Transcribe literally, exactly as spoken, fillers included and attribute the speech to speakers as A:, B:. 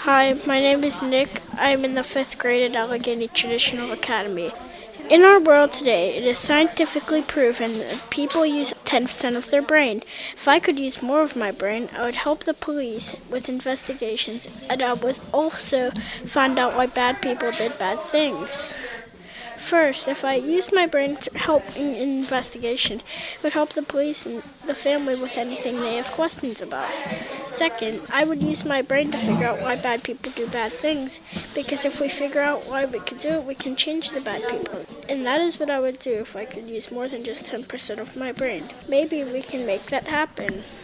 A: Hi, my name is Nick. I'm in the fifth grade at Allegheny Traditional Academy. In our world today, it is scientifically proven that people use ten percent of their brain. If I could use more of my brain, I would help the police with investigations, and I would also find out why bad people did bad things. First, if I used my brain to help in investigation, it would help the police and the family with anything they have questions about. Second, I would use my brain to figure out why bad people do bad things, because if we figure out why we can do it, we can change the bad people. And that is what I would do if I could use more than just ten percent of my brain. Maybe we can make that happen.